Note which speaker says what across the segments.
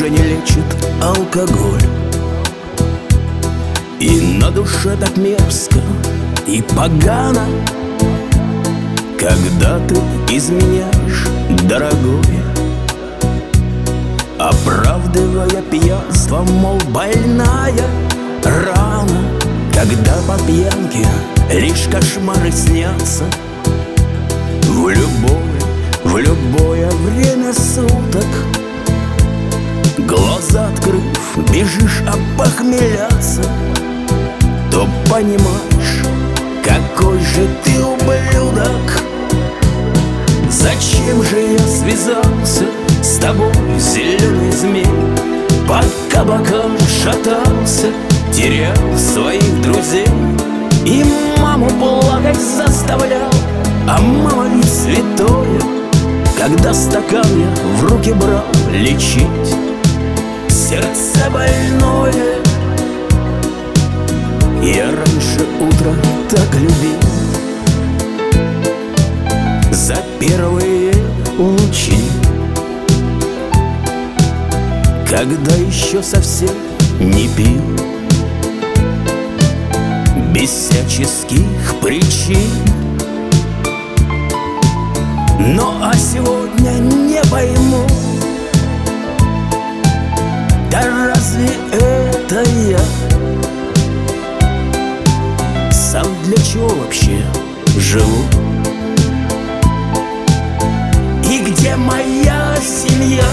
Speaker 1: уже не лечит алкоголь. И на душе так мерзко и погано, когда ты изменяешь, дорогое, оправдывая пьянство, мол, больная рана. Когда по пьянке лишь кошмары снятся, в любое время суток, глаза открыв, бежишь опохмеляться, то понимаешь, какой же ты ублюдок. Зачем же я связался с тобой, зеленый змей? По кабакам шатался, терял своих друзей. И маму плакать заставлял, а мама ведь святое, когда стакан я в руки брал лечить сердце больное. Я раньше утра так любил, за первые лучи, когда еще совсем не пил, без всяческих причин. Ну а сегодня не пойму, да разве это я? Сам для чего вообще живу? И где моя семья?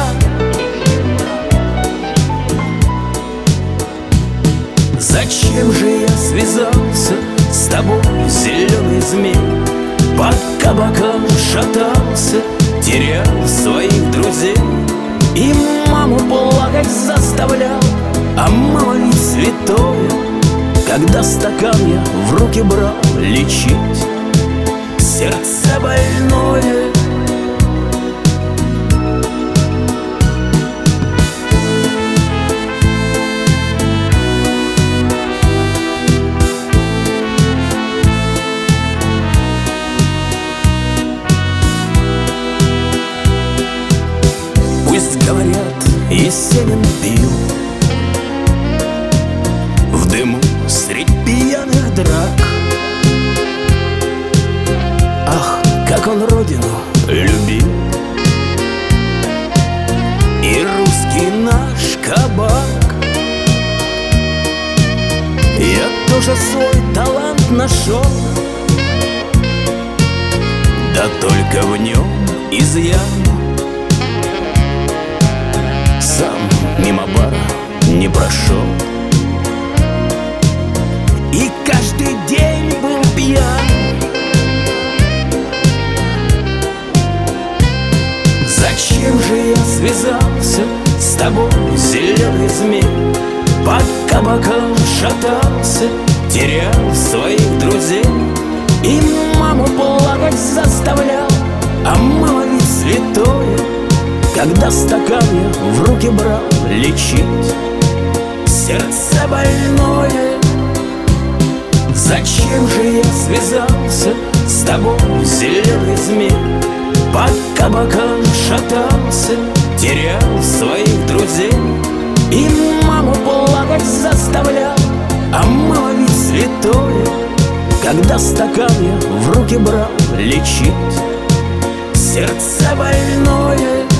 Speaker 1: Зачем же я связался с тобой, зеленый змей? По кабакам шатался, терял своих друзей. И маму плакать заставлял, а мама ведь святое, когда стакан я в руки брал лечить сердце больное. Говорят, Есенин пил в дыму средь пьяных драк. Ах, как он родину любил, и русский наш кабак. Я тоже свой талант нашел, да только в нем изъян. Сам мимо бара не прошел, и каждый день был пьян. Зачем же я связался с тобой, зеленый змей? По кабакам шатался, терял своих друзей. И маму плакать заставлял, а мама ведь святое, когда стакан я в руки брал лечить сердце больное. Зачем же я связался с тобой, зеленый змей? По кабакам шатался, терял своих друзей. И маму плакать заставлял, а мама ведь святое, когда стакан я в руки брал лечить сердце больное.